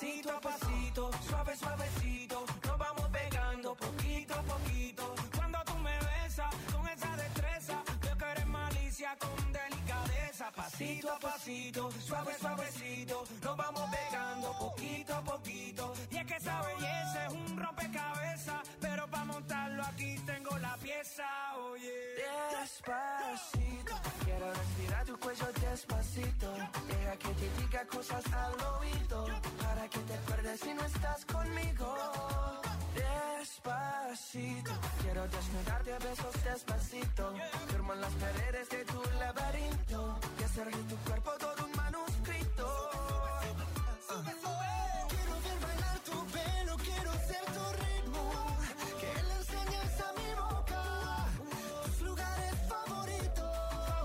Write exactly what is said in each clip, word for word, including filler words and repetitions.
Pasito a pasito, suave suavecito, nos vamos pegando poquito a poquito. Cuando tú me besas con esa destreza, veo que eres malicia con delicadeza. Pasito a pasito, suave suavecito, nos vamos pegando poquito a poquito. Y es que esa belleza es un rompecabezas, pero para montarlo aquí tengo la pieza, oye. Despacito, quiero respirar tu cuello despacito. Deja que te diga cosas al oído, para que te acuerdes si no estás conmigo. Despacito, quiero desnudarte a besos despacito. Firmo en las paredes de tu laberinto y hacer de tu cuerpo todo un manuscrito. uh. Quiero ver bailar tu pelo, quiero ser tu ritmo, que le enseñes a mi boca tus lugares favoritos.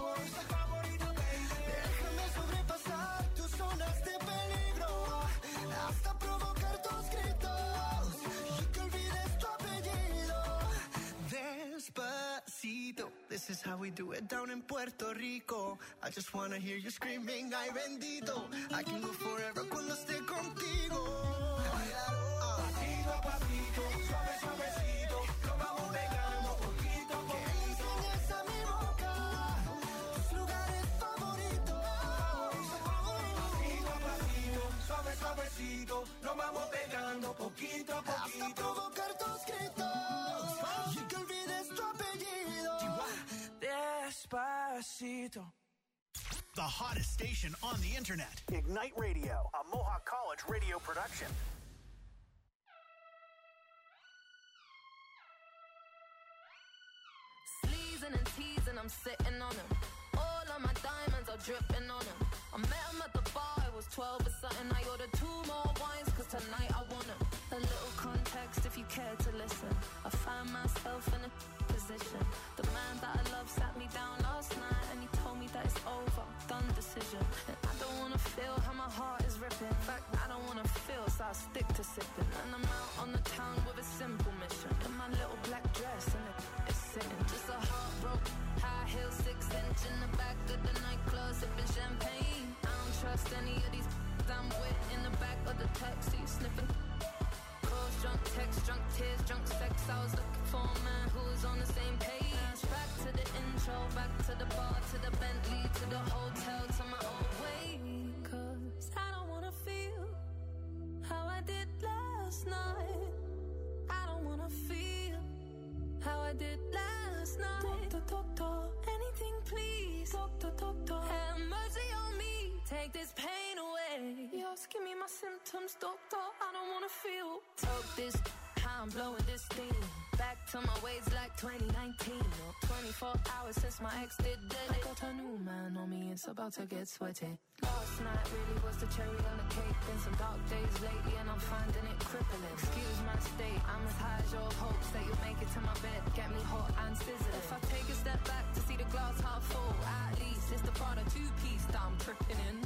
Déjame sobrepasar tus zonas de peligro, hasta provocar tus gritos y que olvides tu apellido. Despacito, this is how we do it down in Puerto Rico. I just wanna hear you screaming, ay bendito. I can go forever cuando esté contigo. Pasito a pasito, suave suavecito, nos vamos pegando poquito a poquito. Enseñas a mi boca tus lugares favoritos. Pasito a pasito, suave suavecito, nos vamos pegando poquito a poquito. Hasta provocar tus gritos y que olvides tu apellido. Despacito. The hottest station on the internet. Ignite Radio, a Mohawk College radio production. Sleezing and teasing, I'm sitting on him. All of my diamonds are dripping on him. I met him at the bar, it was twelve or something. I ordered two more wines, cause tonight I want him. A little context if you care to listen. I find myself in a position. The man that I love sat me down last night and he told me that it's over, done decision. And I don't wanna feel how my heart is ripping. In fact, I don't wanna feel, so I stick to sipping. And I'm out on the town with a simple mission. In my little black dress and it, it's sitting. Just a heartbroken, high heel, six inch in the back of the nightclub, sipping champagne. I don't trust any of these I'm with in the back of the taxi, sniffing. Calls, drunk text, drunk tears, drunk sex. I was looking for a man who was on the same page. Back to the intro, back to the bar, to the Bentley, to the hotel, to my old way. Cause I don't wanna feel how I did last night. I don't wanna feel how I did last night. Doctor, doctor, anything please. Doctor, doctor, have mercy on me. Take this pain away. Yes, give me my symptoms, doctor. I don't wanna feel. Talk this, how I'm blowing this steam. Back to my ways like twenty nineteen. Or twenty-four hours since my ex did dead. I got a new man on me, it's about to get sweaty. Last night really was the cherry on the cake. Been some dark days lately and I'm finding it crippling. Excuse my state, I'm as high as your hopes that you'll make it to my bed. Get me hot and sizzling. If I take a step back to see the glass half full, at least it's the part of two-piece that I'm tripping in.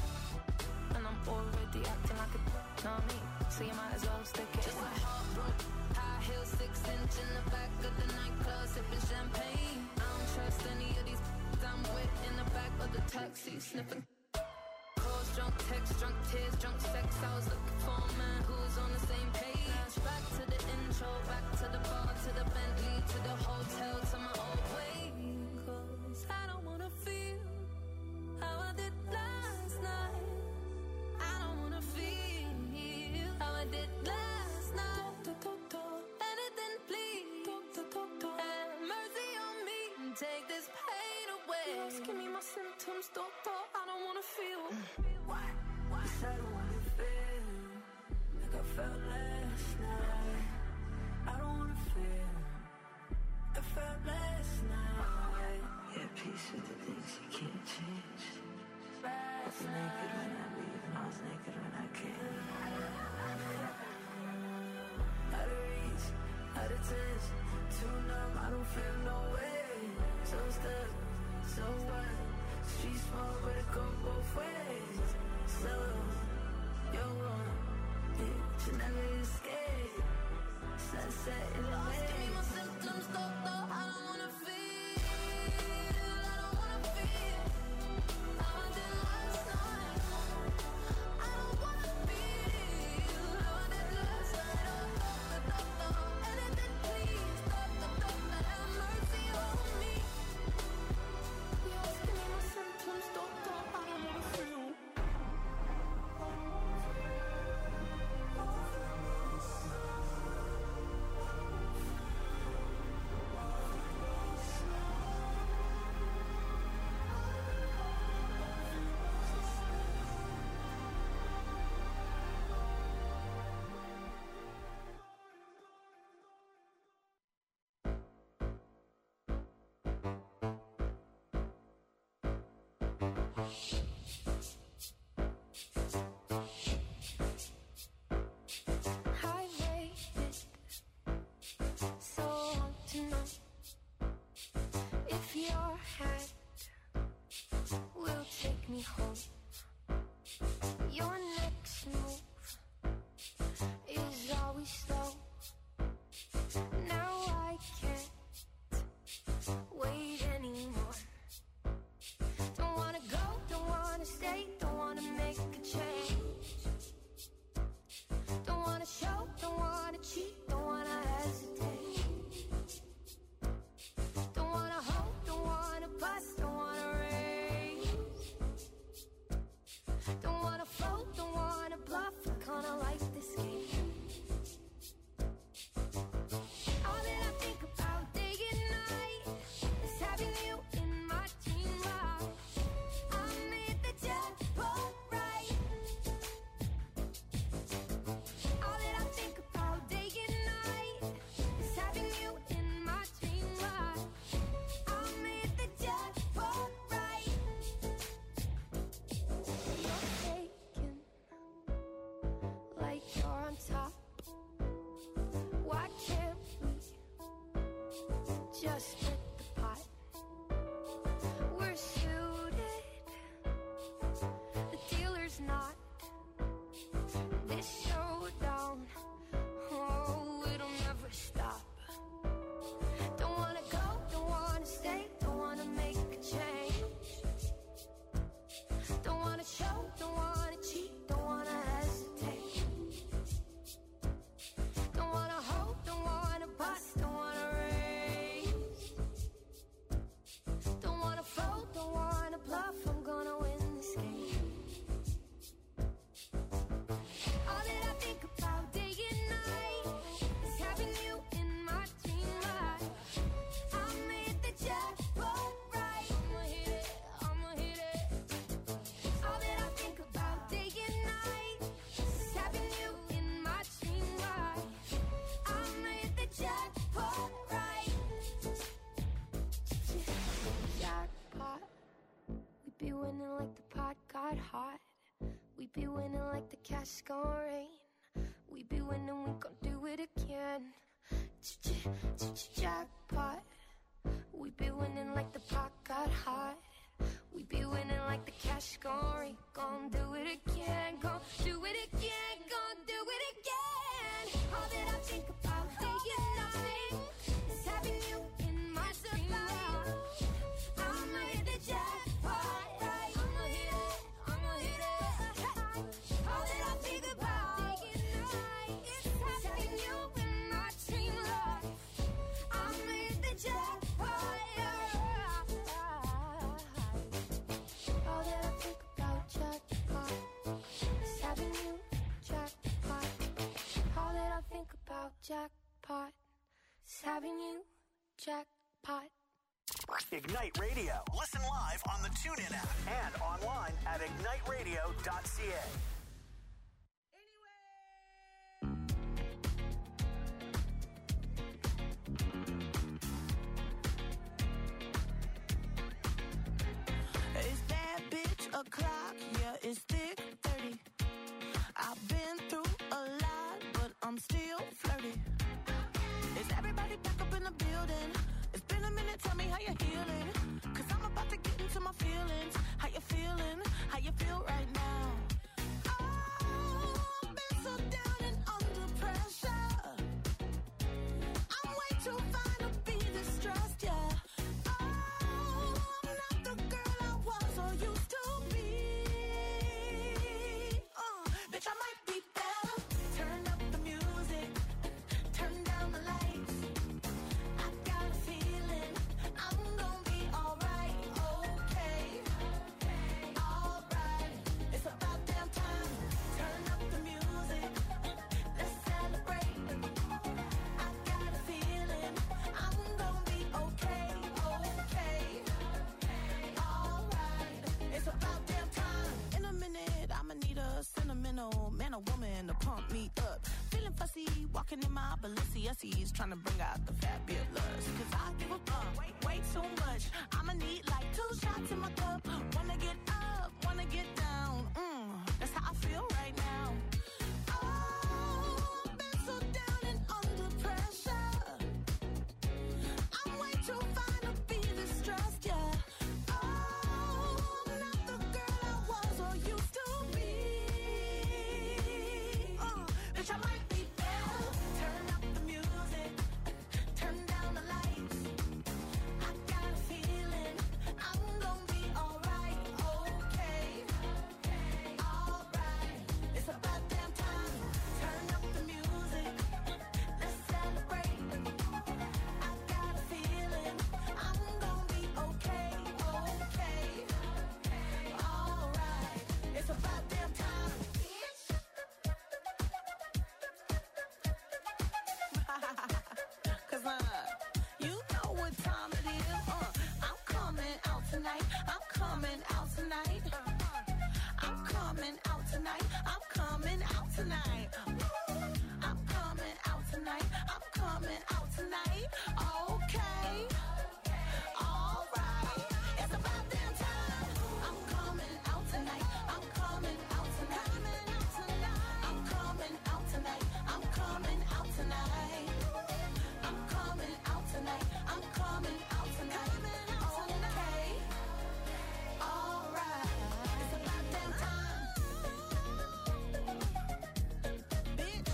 And I'm already acting like a know what I mean? So you might as well stick it. Just a heartbroken, high heel, six inch in the back of the nightclub, sipping champagne. I don't trust any of these I'm with in the back of the taxi, sniffing. Calls, drunk text, drunk tears, drunk sex. I was looking for a man who was on the same page. Back to the intro, back to the bar, to the Bentley, to the hotel, to my old way. Cause I don't wanna feel how I did last night. I don't wanna feel how I did last night. Doctor, doctor, anything please. Doctor, doctor, have mercy on me and take this pain away. Yes, give me my symptoms, doctor. I don't wanna feel. What? What? I don't wanna feel like I felt last night. I don't wanna feel like I felt last night. Yeah, peace with the things you can't change. I was naked when I leave, and I was naked when I came. Out of reach, out of touch, too numb, I don't feel no way. So stuck, so what? Street small, but it go both ways. So, you're wrong, yeah, you never escape. Sunset in the way. Give me my symptoms, doctor, I don't wanna feel. I Just split the pot. We're suited. The dealer's not. This showdown, oh, it'll never stop. Don't wanna go, don't wanna stay, don't wanna make a change. Don't wanna show, don't wanna cheat, don't wanna hesitate. Don't wanna hope, don't wanna bust, don't wanna raise. Don't wanna fold, don't wanna bluff, I'm gonna win this game. All that I think about day and night is having you in my dream life. I made the jackpot right. I'ma hit it, I'ma hit it. All that I think about day and night is having you in my dream life. I made the jackpot right. Jackpot. We be winning like the pot got hot. We be winning like the cash gon' rain. We be winning, we gon' do it again. Jackpot. We be winning like the pot got hot. We be winning like the cash gon' rain. Gon' do it again, gon' do it again, gon' do it again. All that I think about day and night is having you in my dream life. I'ma hit the jackpot right. I'ma hit it, I'ma hit it. All that I think about day and night is having you in my dream life. I'ma hit the jackpot. All that I think about jackpot is having you jackpot. All that I think about jackpot is having you jackpot. Ignite Radio. Listen live on the TuneIn app and online at ignite radio dot c a. It's that bitch o'clock, yeah, it's thick thirty. I've been through a lot, but I'm still flirty. Is everybody back up in the building? It's been a minute, tell me how you're healing. Cause I'm about to get into my feelings. How you feeling? How you feel right now? Oh, I've been so down and under pressure. I'm way too fine to be distressed, yeah. Oh, I'm not the girl I was or used to be. Uh, bitch, I might be better. Turn up the music, turn down the lights. I got a feeling I'm gonna be alright, okay, alright. It's about damn time. Turn up the music, let's celebrate. I got a feeling I'm gonna be okay, okay, alright. It's about damn time. In a minute, I'ma need a sentimental man or woman to pump me up. Feeling fussy, walking in my Balenciaga G S E's trying to bring out the fabulous. Cause I give a fuck way, way too much. I'ma need like two shots in my cup. Wanna get up, wanna get down. Mm, that's how I feel right now. Oh, I've been so down and under pressure. I'm way too fine to be distressed, yeah. I might be better. Turn up the music, turn down the lights. I got a feeling I'm gonna be alright, okay, alright. It's about damn time. Turn up the music, let's celebrate. I got a feeling I'm gonna be okay, okay, alright. It's about damn time. Cause uh, you know what time it is. Uh, I'm coming out tonight. I'm coming out tonight. I'm coming out tonight. I'm coming out tonight. I'm coming out tonight. I'm coming out tonight. Okay. All right. It's about damn time. I'm coming out tonight. I'm coming out tonight. I'm coming out tonight. I'm coming out tonight. I'm coming out tonight. I'm coming out tonight. Okay. All right. It's about damn time. Bitch.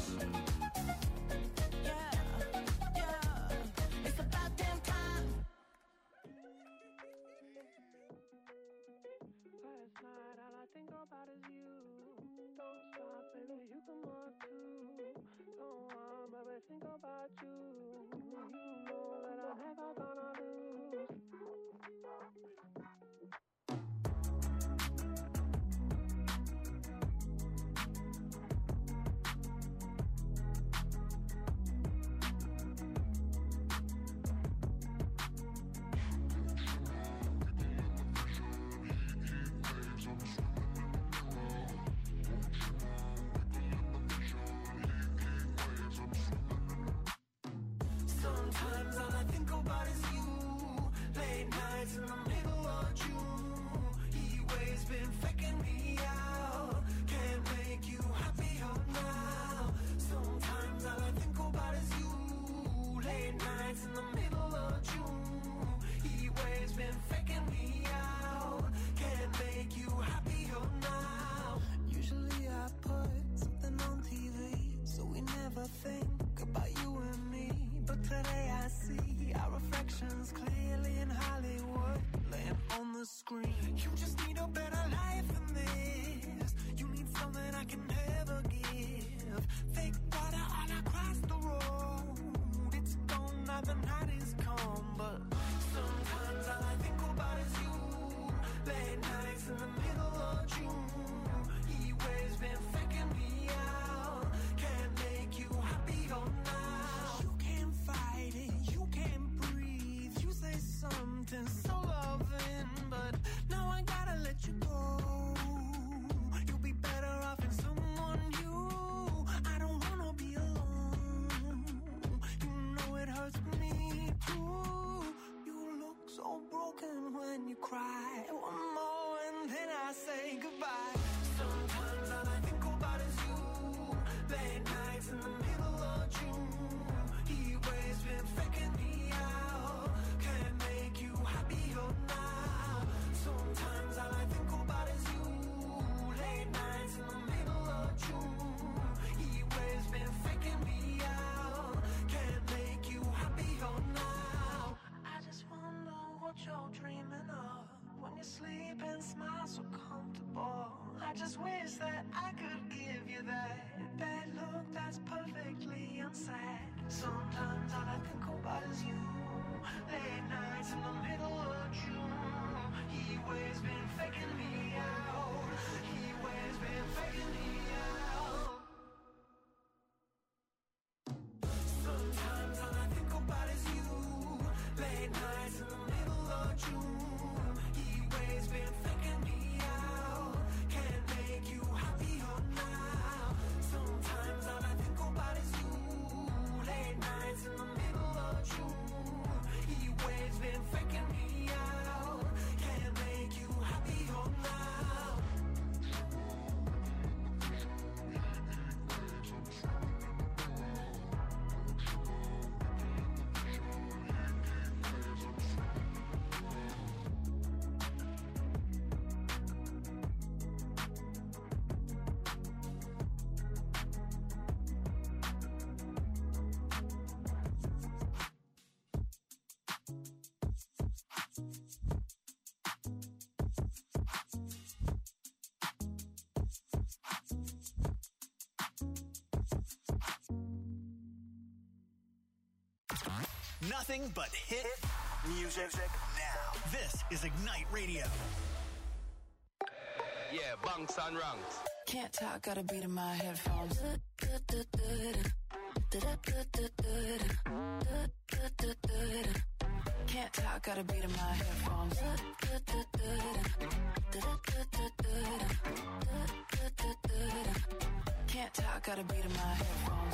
Yeah. Yeah. It's about damn time. Last night, all I think about is you. Don't stop, baby, you can walk too. Don't want, baby, think about you. You know that I'm never gonna lose. Sometimes all I think about is you. Late nights in the middle of June. He waves been faking me out. Can't make you happier now. Sometimes all I think about is you. Late nights in the middle of June. He waves been faking me out. Can't make you happier now. Usually I put something on T V, so we never think about you and me. But today I see our reflections clearly in Hollywood, laying on the screen. You just need a better life than this. You need something I can never give. Fake water all across the road. It's gone now, the night is come. But sometimes all I think about is you. Late nights in the middle of June. He waves been faking me out. Can't make you happier now. You can't fight it, you can't breathe. You say something so loving, but now I gotta let you go. You'll be better off in someone new. I don't wanna be alone. You know it hurts me too. You look so broken when you cry. One more and then I say goodbye. Sometimes all I think about is you. Late nights in the middle of June. He waves been faking me out. Can't make you happier now. Sometimes all I think about is you. Late nights in the middle of June. He waves been faking me out. Can't make you happier now. I just wonder what you're dreaming of when you sleep and smile so comfortable. I just wish that I could give you that that look that's perfectly unsaid. Sometimes all I think about is you. Late nights in the middle of June. He waves been faking me out. He waves been faking me out. Sometimes all I think about is you. Late nights in the middle of June. He waves been faking me out. Can't make you happier now. Sometimes all I think about is you. Late nights Nothing but hit music now. This is Ignite Radio. Yeah, bunks and ranks. Can't talk, gotta beat in my headphones. Can't talk, gotta beat in my headphones. Can't talk, gotta beat in my headphones.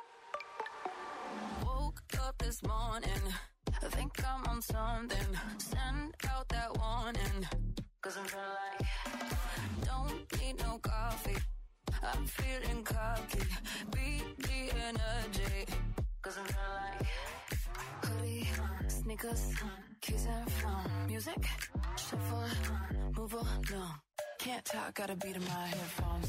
Woke up this morning, I think I'm on something. Send out that warning, cause I'm feeling like don't need no coffee. I'm feeling cocky, beat the energy, cause I'm feeling like hoodie, sneakers, keys and phone. Music, shuffle, move along. Can't talk, gotta beat in my headphones.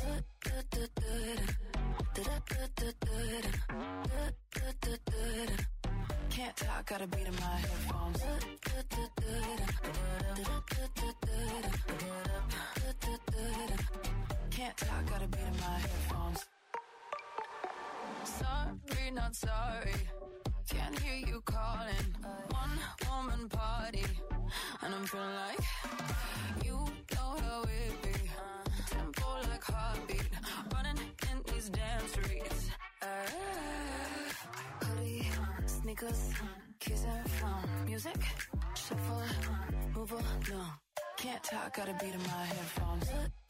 Can't talk, gotta beat in my headphones. Can't talk, gotta beat in my headphones. Sorry, not sorry. Can't hear you calling. One woman party, and I'm feeling like you know how it be. Tempo like heartbeat, running in these damn streets. Uh, hoodie, sneakers, keys and phone. Music, shuffle, move along. Can't talk, gotta beat in my headphones.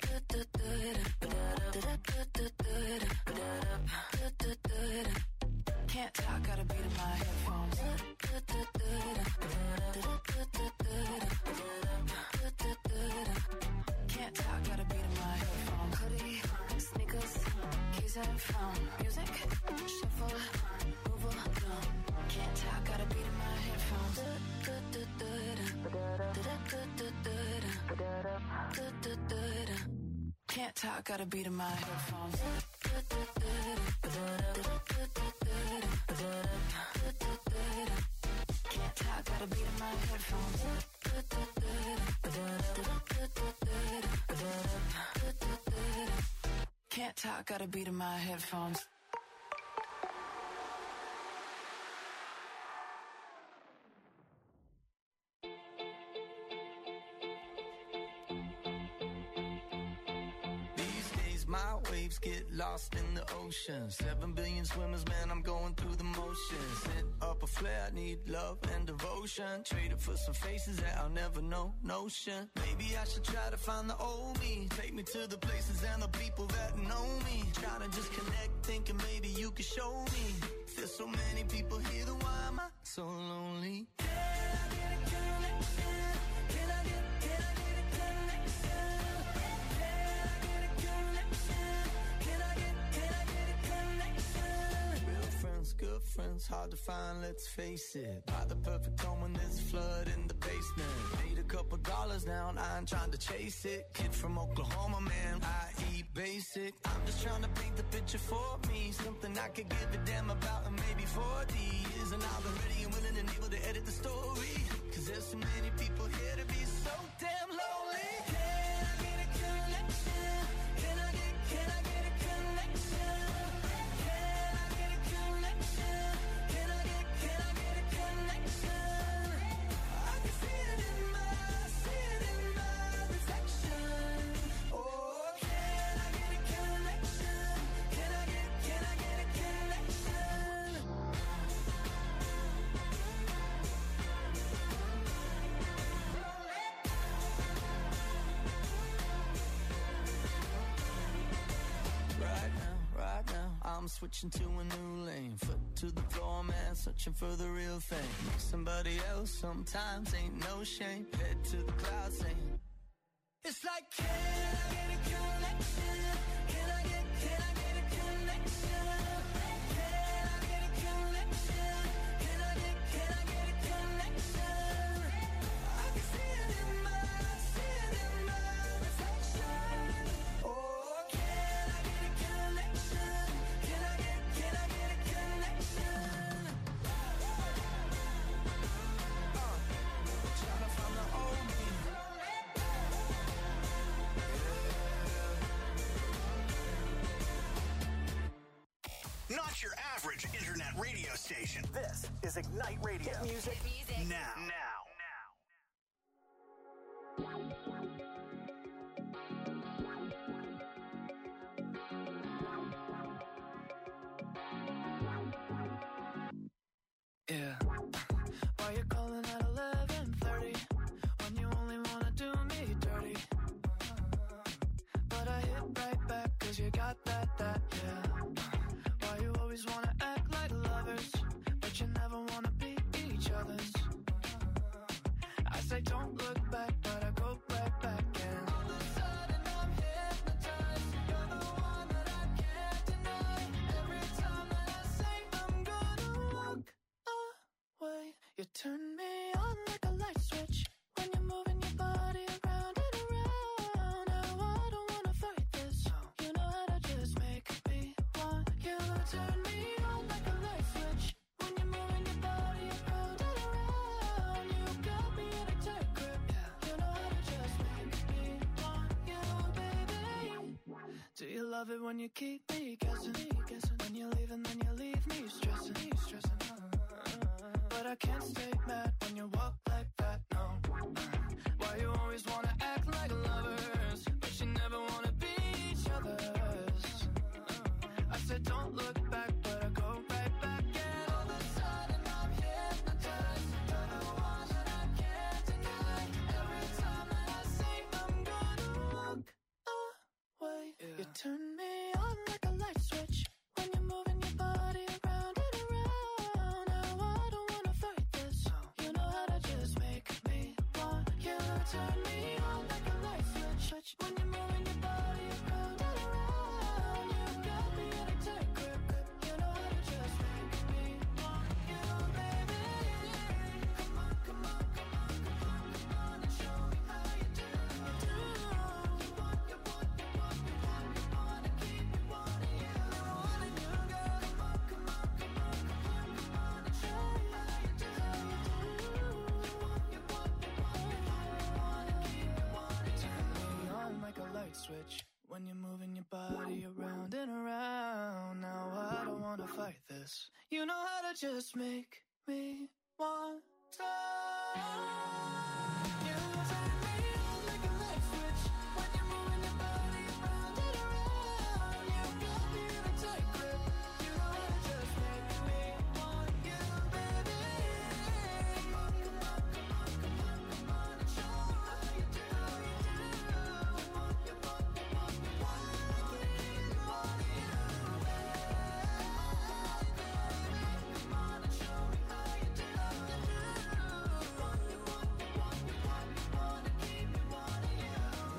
Can't talk, gotta beat in my headphones. Can't talk, gotta beat in my headphones. Hoodie, sneakers, keys and phone. Music, shuffle, move along. Can't talk, gotta beat in my headphones. Can't talk, gotta beat in my headphones. Can't talk, gotta beat in my headphones. Can't talk, gotta beat in my headphones. My waves get lost in the ocean. Seven billion swimmers, man, I'm going through the motions. Set up a flare, need love and devotion. Traded for some faces that I'll never know, notion. Maybe I should try to find the old me. Take me to the places and the people that know me. Trying to just connect, thinking maybe you could show me. There's so many people here, then why am I so lonely? Can I get a connection? Can I get, can I get a connection? Good friends, hard to find, let's face it. Buy the perfect home when there's a flood in the basement. Made a couple dollars now and I ain't trying to chase it. Kid from Oklahoma, man, I eat basic. I'm just trying to paint the picture for me. Something I could give a damn about in maybe forty years. And I'll be ready and willing and able to edit the story. Cause there's so many people here to be so damn lonely. Can I get a connection? Can I get, can I get a connection? Can I get, can I get a connection? I can see it in my, see it in my reflection. Oh, can I get a connection? Can I get, can I get a connection? Right now, right now, I'm switching to a new lane. Foot to the floor, man, searching for the real thing. Somebody else sometimes ain't no shame. Head to the clouds saying, it's like, can I get a connection? Can I get, can I get a connection? Can I get a connection? Can I get, can I get a connection? I can see it in my, see it in my reflection. Oh, can I get a connection? Can I get, can I get a connection? Uh, trying to find the old me. not your average internet radio station. This is Ignite Radio. Hit music, music. now. Now. Yeah. Why you calling at eleven thirty when you only wanna do me dirty? But I hit right back cause you got that, that, yeah. Why you always wanna act like lovers, but you never wanna be each other's? I say don't look back, but I go right back and all of a sudden I'm hypnotized. You're the one that I can't deny. Every time that I say I'm gonna walk away, you turn me on like a light switch when you're moving your body around and around. Now I don't wanna fight this. You know how to just make me want you. Turn me on like a light switch when you're moving your body around and around. You got me in a tight grip. You know how to just make me want you, baby. Do you love it when you keep me guessing? When you leave and then you leave me stressing, stressing. But I can't stay mad when you walk like that, no. Why you always wanna act like lovers, but you never wanna be each other's? I said don't look back, but I go right back. And all of a sudden I'm hypnotized. You're the one that I can't deny. Every time that I say I'm gonna walk away, yeah. You turn me on like a light switch when you're moving your body around and around. Now I don't wanna fight this. You know how to just make me want you. Turn me on like a light switch when you're moving your body around and around. You got me in a tight grip. You know how to just make me want you, baby. Come on, come on, come on, come on, come on and show me how you do. You want, you want, you want, you want, you want to keep me wanting you, wanting you, girl. Come on, come on, come on, come on, come on and show me how you do. You want, you want, you want, you want, you want to keep me wanting you. Turn me on like a light switch when you're moving your body around and around. Now I don't wanna fight this. You know how to just make me want to. You turn me on like a light switch when you're moving your body around and around. You got me in a tight grip. You know how to just make me want you, baby. Come on, come on, come on, come on, come on and show me how you do. You want, you want, you want, you want to keep me wanting you, baby. Come on and show me how you do. You want, you want, you want, you want, you want to keep me wanting you.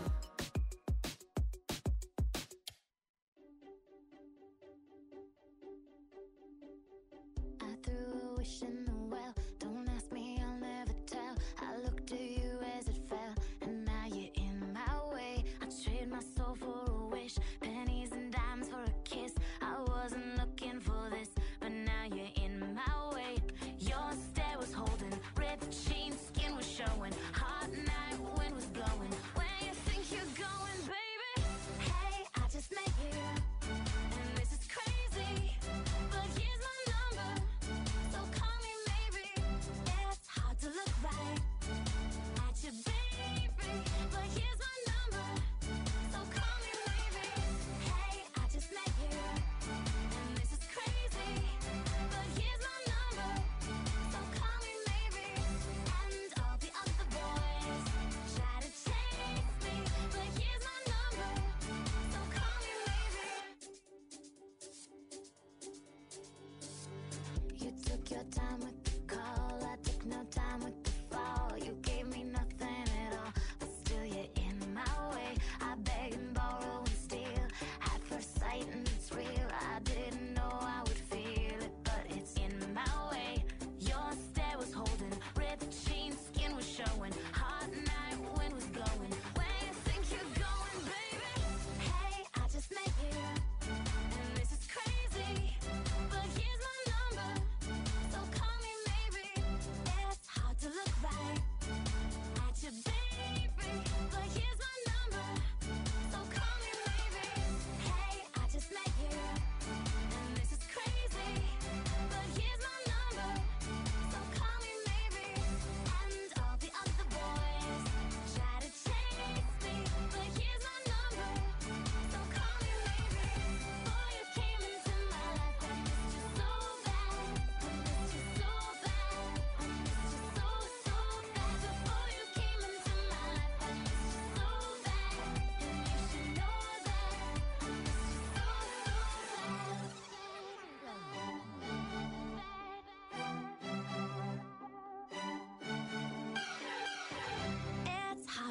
I threw a wish in the well. Don't ask me, I'll never tell. I looked to you as it fell, and now you're in my way. I trade my soul for a wish, pennies and dimes for a kiss. I wasn't looking for this, but now you're in my way. Your stare was holding, red jeans, skin was showing. Hot night, wind was blowing. Where you think you're going, baby? Hey, I just met you, and this is crazy. But here's my number, so call me maybe. It's hard to look right at you, baby. But here's my number, so call me maybe. Hey, I just met you, and this is crazy. But here's my number, so call me maybe. And all the other boys try to chase me, but here's my number, so call me maybe. You took your time with the call, I took no time with the fall. You gave me nothing at all, but still you're in my way. I beg and borrow and steal, at first sight and it's real. I didn't know I would feel it, but it's in my way. Your stare was holding, red jeans, skin was showing. Hot night, wind was blowing. Where you think you're going, baby? Hey, I just met you, and this is crazy. But here's my number, so call me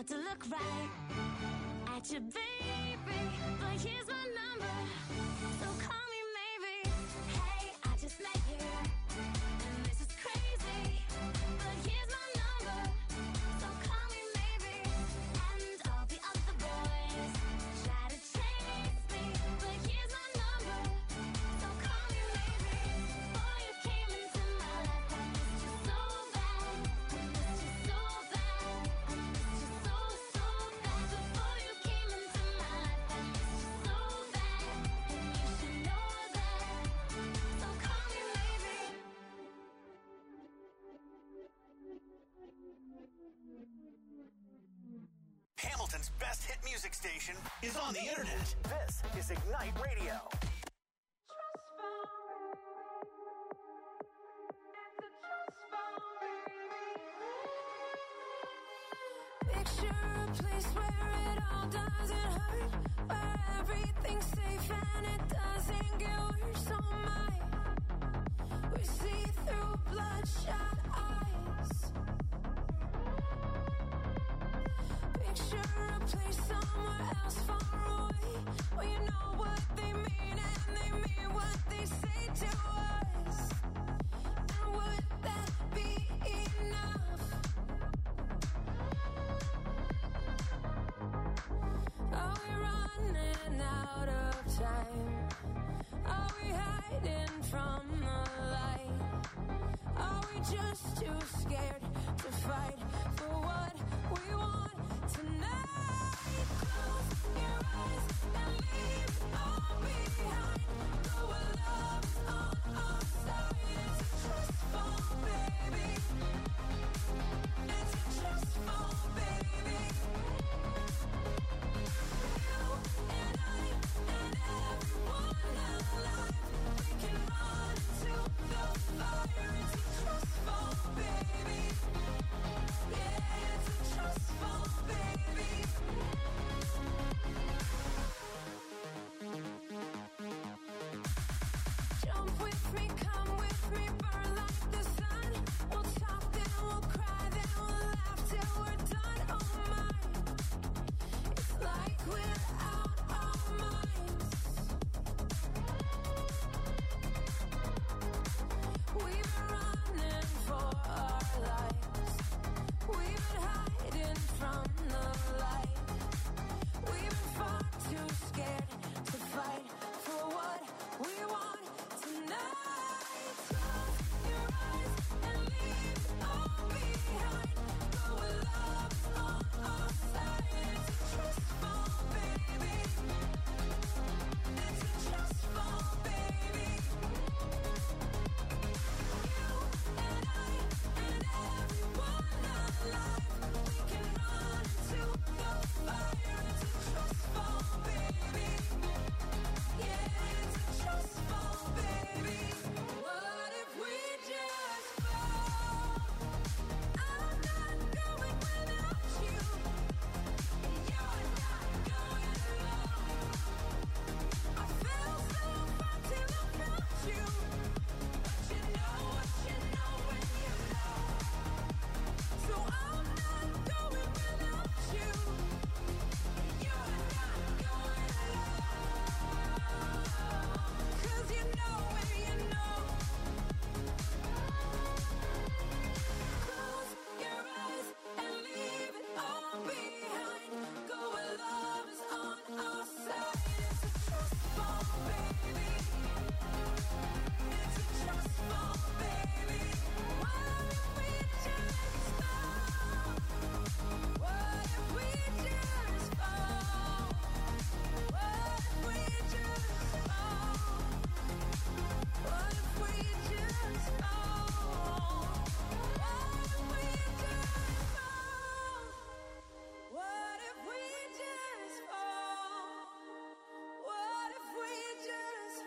not to look right at you, baby, but here's my number, so call me maybe. Hey, I just met you, and this is crazy, but here's my number, so call me maybe. And all the other boys try to chase me, but here's my number, so call me maybe. Boy, you came into my life, I missed you so bad, I missed you so bad, I missed you so, so bad. Before you came into my life, I missed you so bad, and you should know that, so call me maybe. Hamilton's best hit music station is on the internet. This is Ignite Radio. Picture a place where it all doesn't hurt, where everything's safe and it doesn't get worse. Oh my, we see through bloodshot eyes. Picture a place somewhere else far away, where you know what they mean and they mean what they say to us. And would that be enough? Are we running out of time? Are we hiding from the light? Are we just too scared to fight for what we want tonight? Close your eyes and leave it all behind. Go where love's on our side. It's a trust fall, baby. It's a trust fall, baby. You and I and everyone alive, we can run to the fire. It's a trust fall, baby. Yeah, it's a trust fall, baby. Jump with me, come with me, burn like the sun. We'll talk, then we'll cry, then we'll laugh till we're done. Oh my, it's like we're out our minds. We've been running for our lives. We've been hiding from the light. We've been far too scared to fight for what we want tonight. Close your eyes and leave it all behind. Go where love's on our side. It's a trust fall, baby. It's a trust fall, baby. You and I and everyone alive, we can run to the fire. It's a trust fall, baby. Yeah, it's a trust fall, baby. What if we just fall? I'm not going without you. You're not going alone. I felt so far till I felt you. But you know what you know when you know. So I'm not going without you. You're not going alone. 'Cause you know when you know. Close your eyes and leave it all behind. Go where love is on our side. It's a trust fall, baby. It's a trust fall, baby. What if we just fall? What if we just fall? What if we just fall? What if we just fall? What if we just fall? What if we just fall? What if we just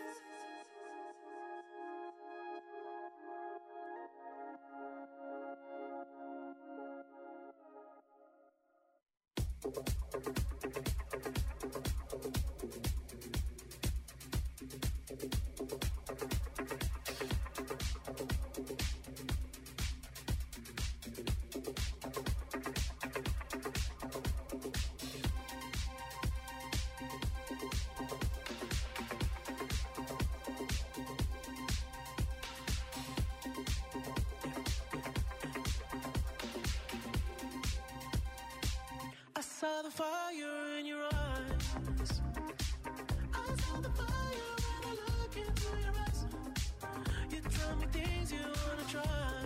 saw the fire in your eyes. I saw the fire when I look into your eyes. You tell me things you wanna try.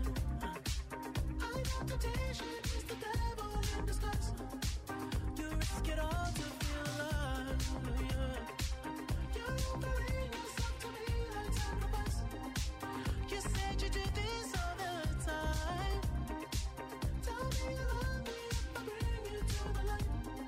I know temptation is the devil in disguise. You risk it all to feel alive. Yeah. You're offering yourself to me like sacrifice. You said you do this all the time. Tell me you love me if I bring you to the light.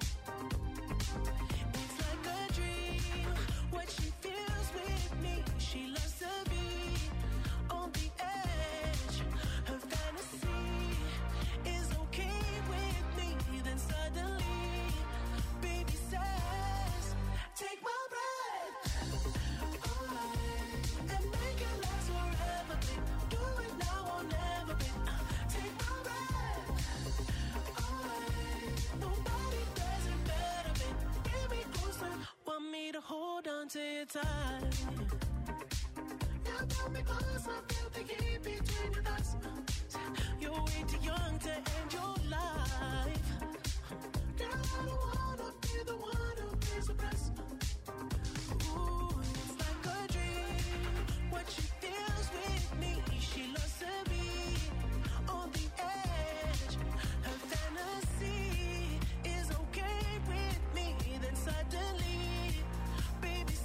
It's like a dream, what she feels with me. She loves to be on the edge. Her fantasy is okay with me. Then suddenly, baby says, take my breath away and make it last forever, babe. Do it now or never, babe. Take my breath away. Nobody does it better, babe. Bring me closer, want me to hold on to you tight. Now pull me closer, feel the heat between your thighs. You're way too young to end your life. Girl, I don't wanna be the one who pays the price. Ooh, it's like a dream, what she feels with me. She loves to be on the edge. Her fantasy is okay with me. Then suddenly, baby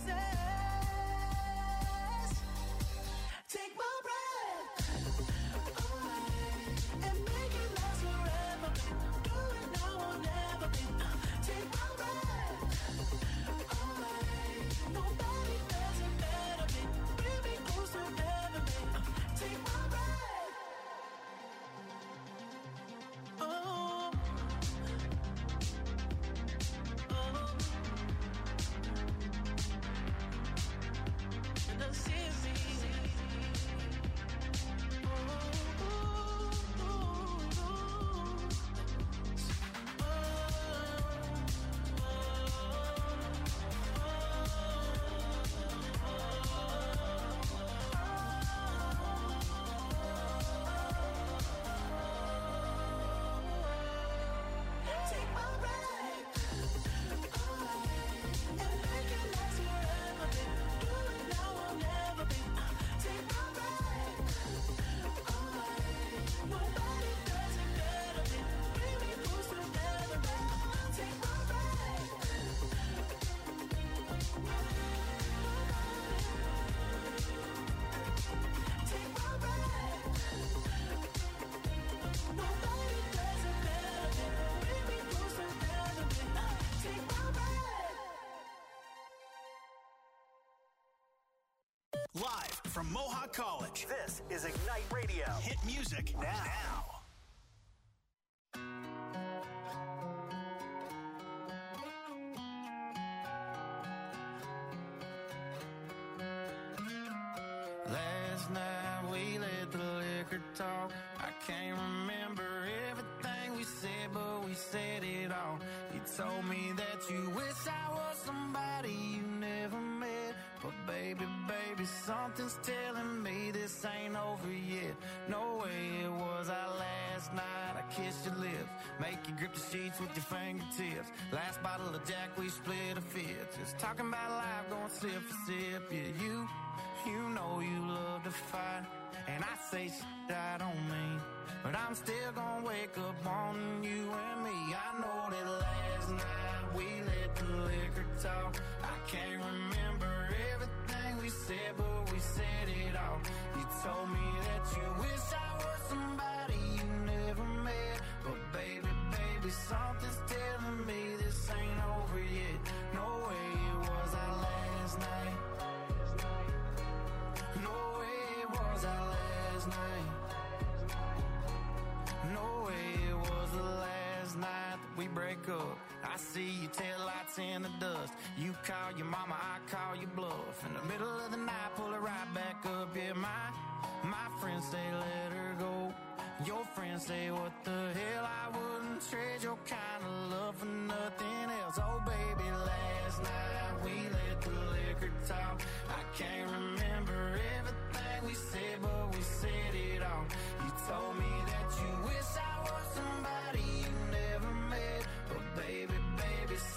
says, take my breath away and make it last forever, babe. Do it now or never, babe. Take my breath away. Nobody does it better, babe. Bring me closer, never, babe. Take my breath. Oh, oh, and I see me. Take my breath away and make it last forever, babe. Do it now or never, babe. Take my breath away. Nobody does it better, babe. Bring me closer, never, babe. Take my breath. Take my breath. Nobody does it better, babe. Bring me closer, never, babe. Take my breath. Live from Mohawk College, this is Ignite Radio. Hit music now. Last night we let the liquor talk. I can't remember everything we said, but we said it all. You told me that you wish I was somebody you never met. But baby, baby, something's telling me this ain't over yet. No way it was our last night. I kissed your lips, make you grip the sheets with your fingertips. Last bottle of Jack, we split a fifth. Just talking about life, going sip for sip. Yeah, you, you know you love to fight. And I say shit I don't mean, but I'm still gonna wake up wanting you and me. I know that last night we let the liquor talk. I can't remember everything we said, but we said it all. You told me that you wish I was somebody you never met. But baby, baby, something's telling me this ain't over yet. No way it was our last night. No way it was our last night. No way it was the last night that we break up. I see your taillights in the dust. You call your mama, I call you bluff. In the middle of the night, pull it right back up. Yeah, my, my friends say let her go. Your friends say what the hell, I wouldn't trade your kind of love for nothing else. Oh baby, last night we let the liquor talk. I can't remember everything we said, but we said it all. You told me that you wish I was somebody you never met. But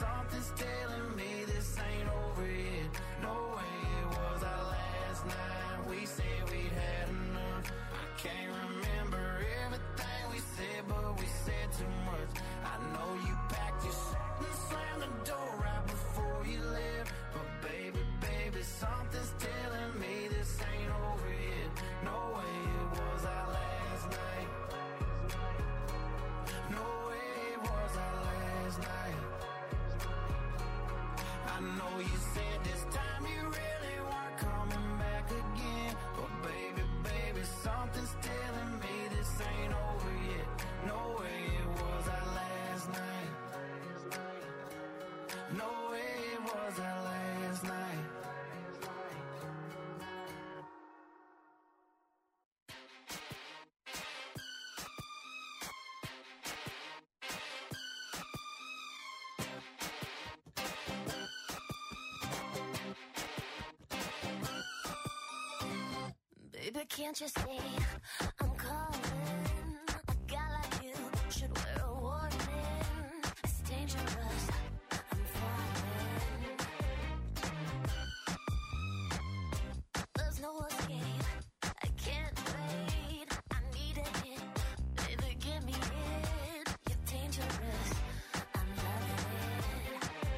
something's telling me this ain't over yet. No way, it was our last night. We said we'd had enough. I can't remember everything we said, but we said too much. I know you packed your shit and slammed the door right before you left. But baby, baby, something's telling me this ain't over yet. No way, it was our last night. No way, it was our last night. I know you said this time you really weren't coming back again. But baby, baby, something's telling me this ain't over yet. No way, it was our last night. No way, it was our last night. Baby, can't you see I'm calling? A guy like you should wear a warning. It's dangerous, I'm falling. There's no escape, I can't wait. I need a hit, baby, give me it. You're dangerous, I'm loving it.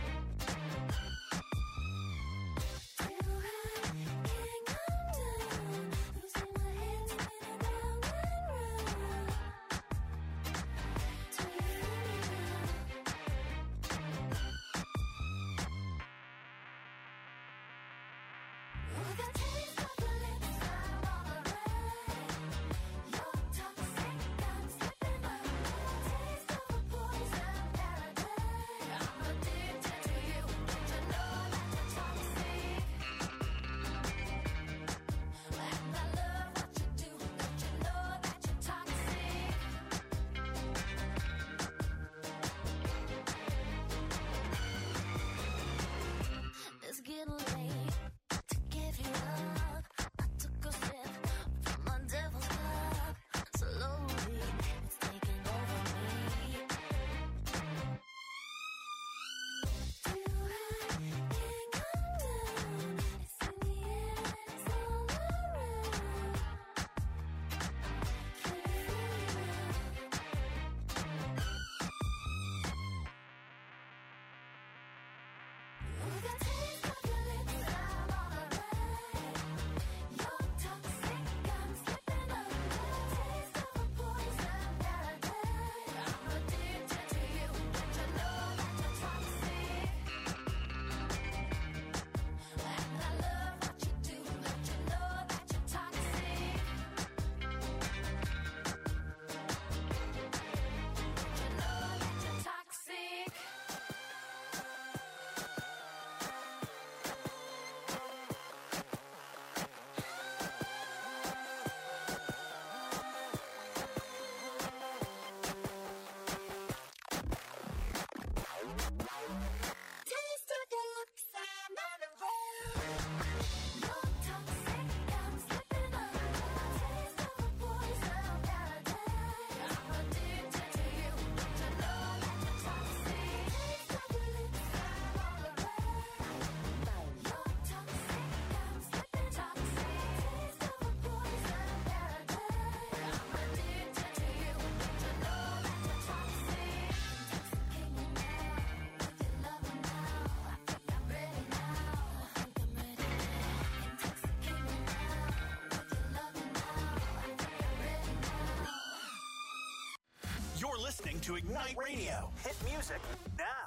Too high, can't come down. Losing my head, spinning round and round. Do you feel the taste of your lips, I'm on the ride. You're toxic, I'm slipping up. Taste of a poison paradise. I'm addicted to you. Don't you know that you're toxic? And I love what you do. Don't you know that you're toxic? It's getting late to give you up. I took a sip from my devil's cup. Slowly, it's taking over me. Too high, can't come down. It's in the air, it's all around. Can you feel it? The taste of your lips, I'm on the ride. You're toxic, I'm slipping up. Taste of a poison paradise. I'm addicted to you. Don't you know that you're toxic? And I love what you do. Don't you know that you're toxic? Don't you know that you're toxic? Taste of your lips, I'm on the road. You're toxic, I'm slipping up. Taste of a poison paradise. I'm addicted to you. Don't you know that you're toxic? Taste of your lips, I'm on the road. You're toxic, I'm slipping toxic. Taste of a poison paradise. I'm addicted to you. Don't you know that you're toxic? Intoxicate me now with your loving now. I think I'm ready now. I think I'm ready. Intoxicate me now with your loving now. I think I'm ready now. You're listening to Ignite Radio. Hit music now.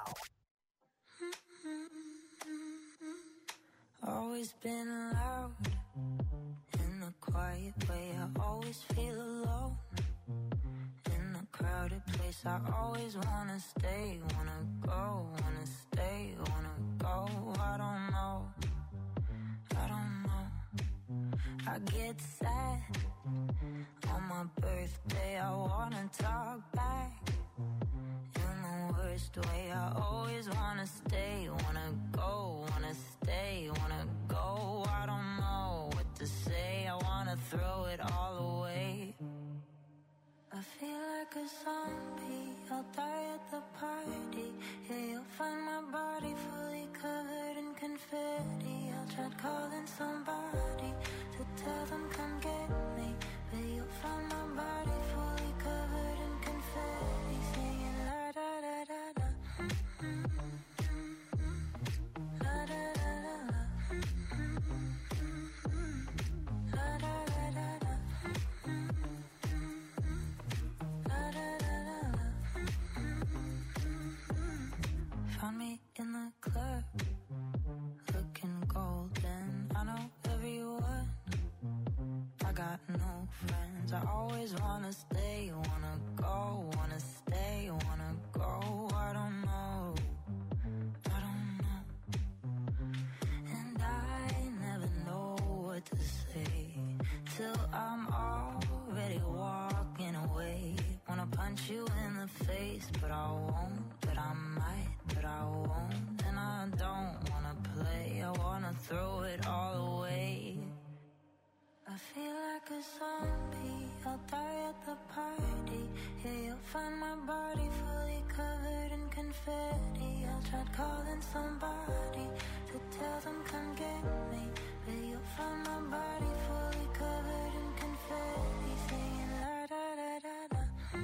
Always been loud in a quiet way. I always feel alone in a crowded place. I always wanna stay, wanna go, wanna stay, wanna go. I don't know, I don't know. I get sad on my birthday. I wanna talk back in the worst way. I always wanna stay, wanna go, wanna stay, wanna go. I don't know what to say. I wanna throw it all away. I feel like a zombie. I'll die at the party. Yeah, you'll find my calling somebody to tell them come get me, but you'll find my body fully covered in confetti, singing la da da da da. La da da da da. La da da da da. La da da da da. Found me in the club, looking golden. I know everyone, I got no friends. I always wanna stay, wanna go, wanna stay, wanna go. I don't know, I don't know. And I never know what to say till I'm already walking away. Wanna punch you in the face, but I won't, but I might, but I won't. And I don't wanna play, I wanna throw it all away. I feel like a zombie, I'll die at the party. Yeah, you'll find my body fully covered in confetti. I tried calling somebody to tell them come get me, but you'll find my body fully covered in confetti, singing la da da da da.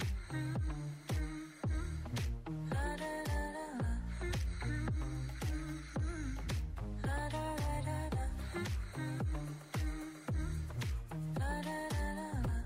La da da da da. La da da da da. La da da da da.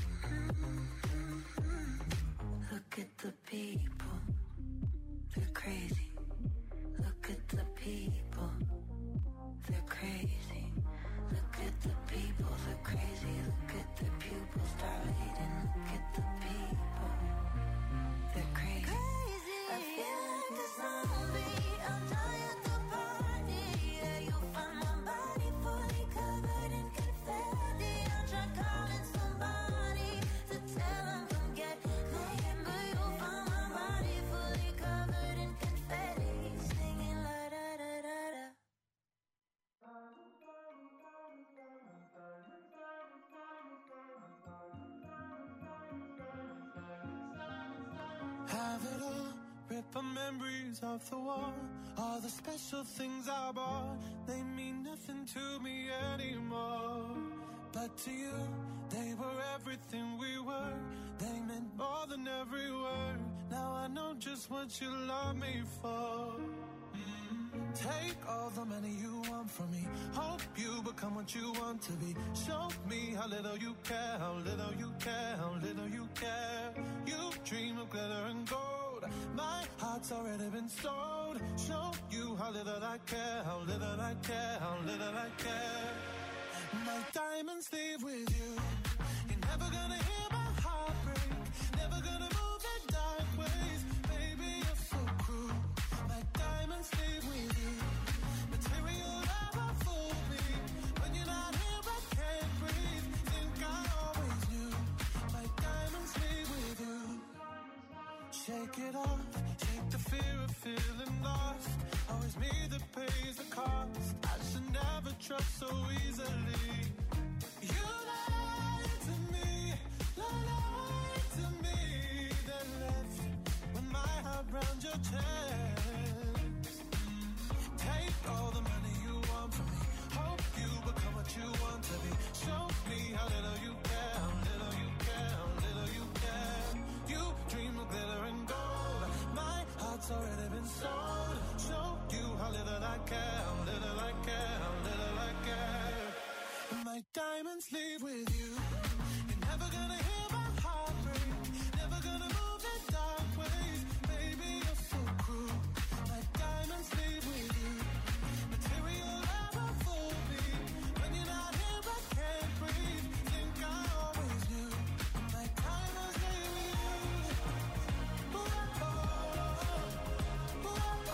Look at the people, they're crazy. Look at the people, they're crazy. Look at the people, they're crazy. Look at the pupils dilating. Look at the people, they're crazy. I feel like a zombie, I'll die at the party. Yeah, you'll find my body fully covered in confetti. I tried calling somebody to tell them come get me, but you'll find my body fully covered in confetti, singing la da da da da. Have it all, rip the memories of the war. All the special things I bought, they mean nothing to me anymore. But to you, they were everything we were. They meant more than every word. Now I know just what you love me for. Take all the money you want from me. Hope you become what you want to be. Show me how little you care, how little you care, how little you care. You dream of glitter and gold. My heart's already been sold. Show you how little I care, how little I care, how little I care. My diamonds leave with you. You're never gonna hear my heart break. Never gonna move in dark ways. Baby, you're so cruel. My diamonds leave with you. Material never fooled me. When you're not here, I can't breathe. Think I always knew. My diamonds leave with you. Shake it off, shake the fear of feeling lost. Always me that pays the cost. I should never trust so easily. You lied to me, lied to me. Then left with my heart round your chest. Take all the money you want from me. Hope you become what you want to be. Show me how little you care, how little you care, how little you care. You dream of glitter and gold. My heart's already been sold. Show you how little I care, how little I care, how little I care. My diamonds leave with you. You're never gonna hear my heart break. Never gonna move in dark ways. Baby, you're so cruel. My diamonds leave with you. Material never fooled me. When you're not here, I can't breathe. Think I always knew. My diamonds leave with you. Ooh, oh, ooh, oh,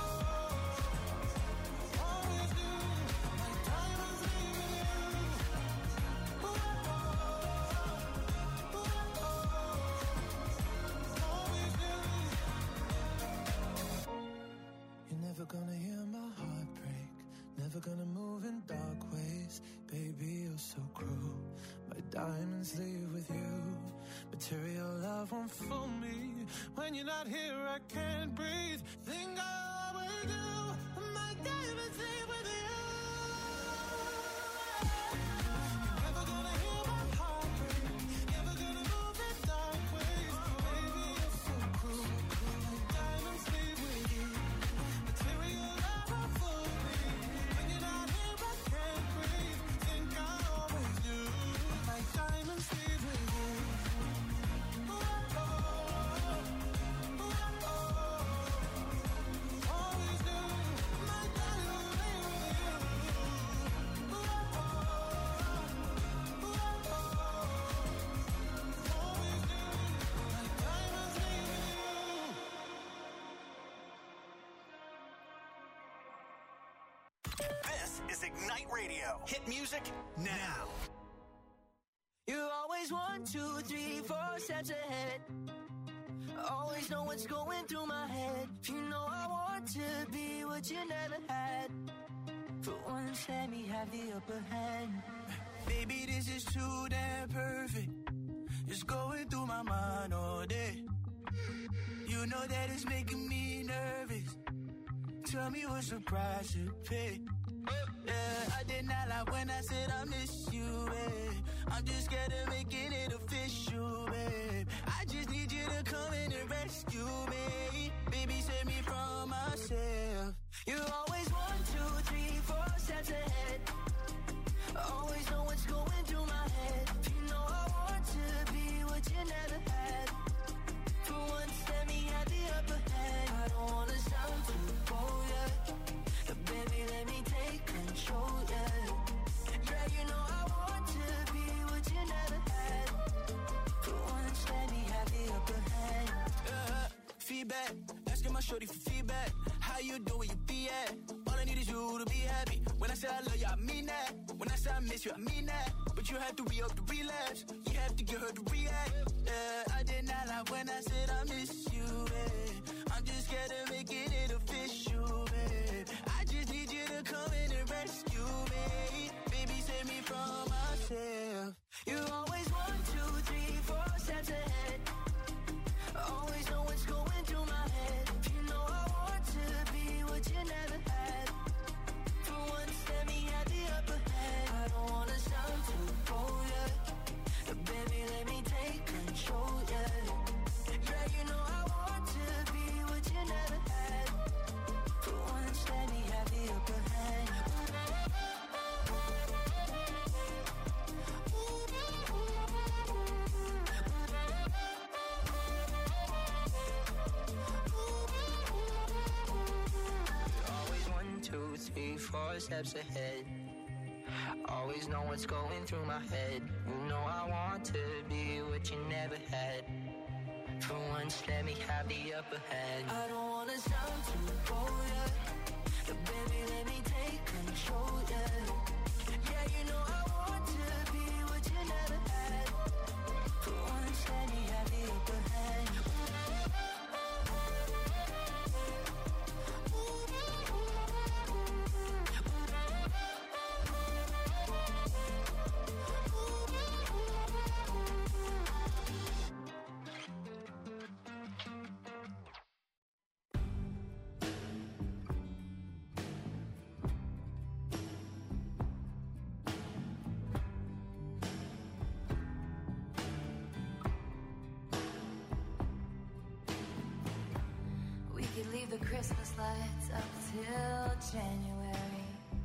always knew. My diamonds leave with you. Ooh, oh, ooh, oh, always knew. You're never gonna hear my heart break. Never gonna move in dark ways. Baby, you're so cruel. My diamonds leave with you. Material love won't fool me. When you're not here, I can't breathe. Think I always do. My diamonds leave with you. Ignite Radio. Hit music now. You're always one, two, three, four steps ahead. Always know what's going through my head. You know I want to be what you never had. For once, let me have the upper hand. Baby, this is too damn perfect. It's going through my mind all day. You know that it's making me nervous. Tell me what's the price to pay. Yeah, I did not lie when I said I miss you, babe. I'm just scared of making it official, babe. I just need you to come in and rescue me. Baby, save me from myself. You're always one, two, three, four steps ahead. Always know what's going through my head. You know I want to be what you never had. For once, let me have the upper hand. I don't wanna sound too bold, yeah. But baby, let me take control, yeah. Yeah, you know I want to be what you never had. For once, let me have the upper hand. Uh, feedback, asking my shorty for feedback. How you doing, you be at? All I need is you to be happy. When I say I love you, I mean that. When I say I miss you, I mean that. But you have to re-up the relapse. You have to get her to react. Yeah, I did not lie when I said I miss you, babe. I'm just scared of making it official, babe. I just need you to come in and rescue me. Baby, save me from myself. You're always one, two, three, four steps ahead. Always know what's going through my head. You know I want to be what you never had. For once, let me have the upper hand. I don't wanna sound too bold, yeah. But baby, let me take control, yeah. Yeah, you know I want to be what you never had. For once, let me have the upper hand. Always one, two, three, four steps ahead. Always know what's going through my head. You know I want to be what you never had. For once, let me have the upper hand. I don't wanna sound too bold, yeah. But baby, let me take control, yeah. Yeah, you know I want to be what you never had. For once, let me have the upper hand. We could leave the Christmas lights up till January.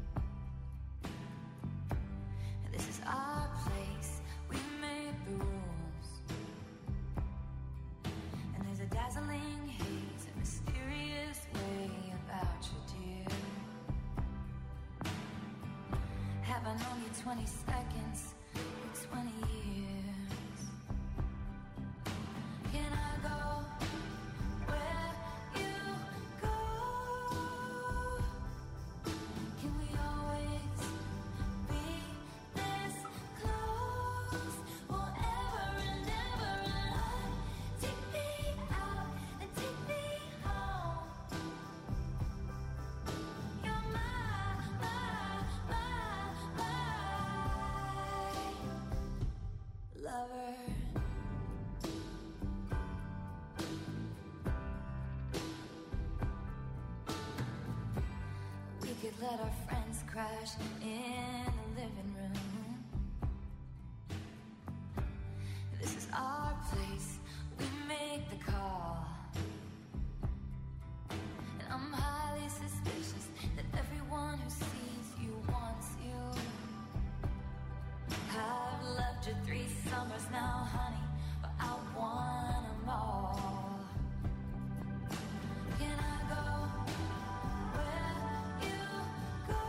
This is our place, we made the rules. And there's a dazzling haze, a mysterious way about you, dear. Have I known you twenty seconds or twenty years? Can I go where you go? Can we always be this close? Forever and ever and on. Take me out and take me home. You're my, my, my, my lover. We could let our friends crash in the living room. This is our place, we make the call. And I'm highly suspicious that everyone who sees you wants you. I've loved you three summers now, honey, but I want them all. Can I go where you go?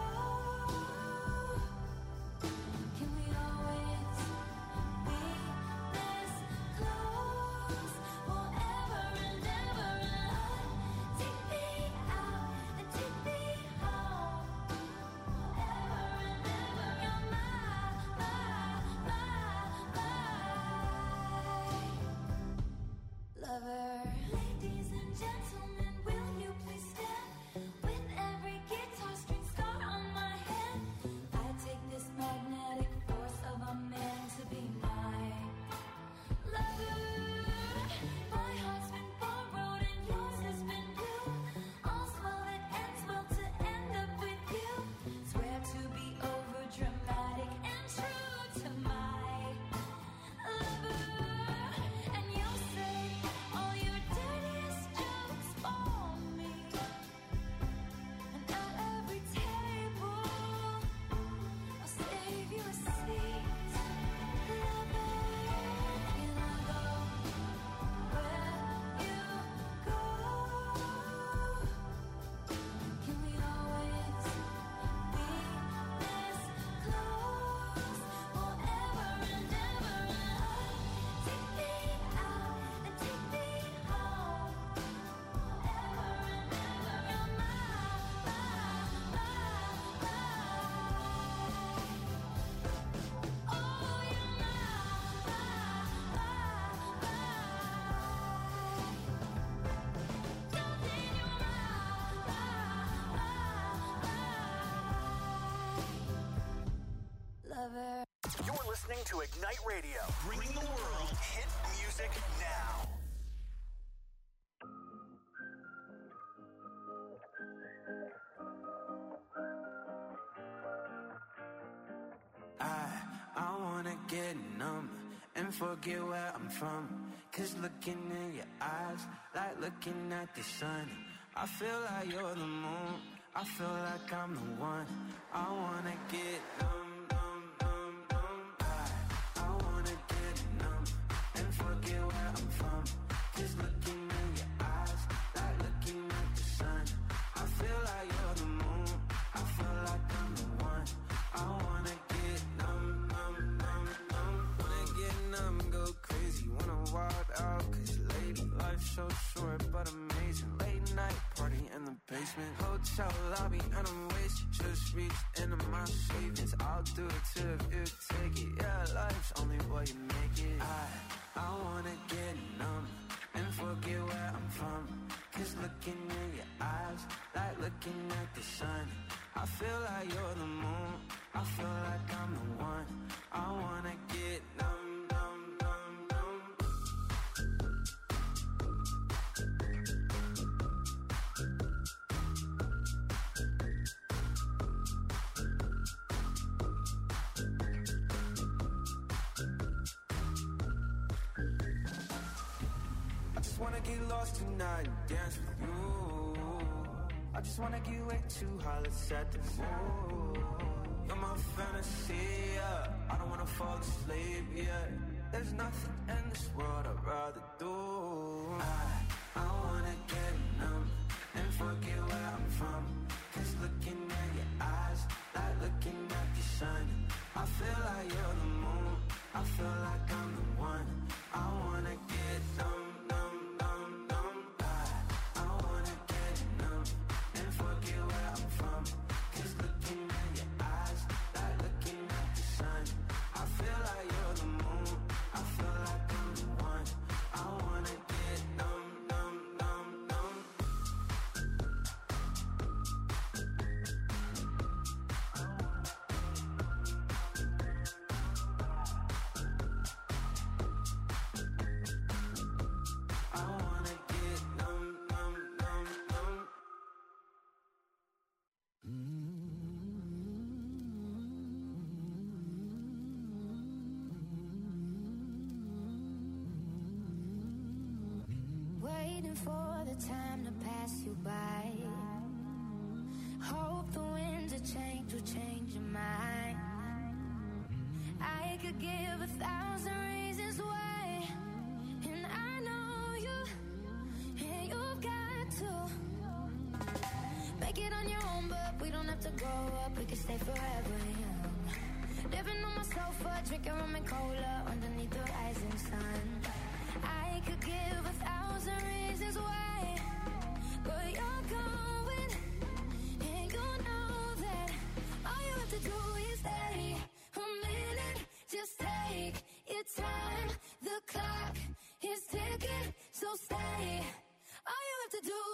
Can we always be this close? Forever and ever and on. Take me out and take me home. Forever listening to Ignite Radio, bringing the world hit music now. I, I wanna get numb and forget where I'm from. Cause looking in your eyes, like looking at the sun. I feel like you're the moon, I feel like I'm the one. I wanna get numb, numb, numb, numb. I, I wanna get numb and forget where I'm from. Cause looking in your eyes, like looking at the sun. I feel like you're the moon, I feel like I'm the one. I wanna get numb, numb, numb, numb. Wanna get numb, go crazy, wanna wild out. Cause lady, life's so short but amazing. Late night party in the basement, hotel lobby and I'm wasted. Just reached into my savings, I'll do it too if you take it. Yeah, life's only what you make it. I, I wanna get numb and forget where I'm from. Cause looking in your eyes, like looking at the sun. I feel like you're the moon, I feel like I'm the one. I wanna get numb, numb, numb, numb. I just wanna get lost tonight and dance with you. I just wanna get way too high, let's set the mood. You're my fantasy, yeah. I don't wanna fall asleep, yeah. There's nothing in this world I'd rather do. I, I wanna get numb and forget where I'm from. Cause looking at your eyes, like looking at the sun. I feel like you're the moon, I feel like I'm the one. I wanna get numb, numb, numb, numb. I, I wanna get numb and forget where I'm from. Cause looking at your eyes, like looking at the sun. I feel like you're the moon, I feel like I'm the one. I wanna get numb, numb, numb, numb. I wanna get numb, numb, numb, numb. Waiting for the time to pass you by. Hope the winds of change will change your mind. I could give a thousand reasons why, and I know you, and you've got to make it on your own, but we don't have to grow up, we can stay forever young. Living on my sofa, drinking rum and cola underneath the rising sun. I could give a thousand reasons why, but you're going, and you know that all you have to do is stay a minute. Just take your time, the clock is ticking, so stay. All you have to do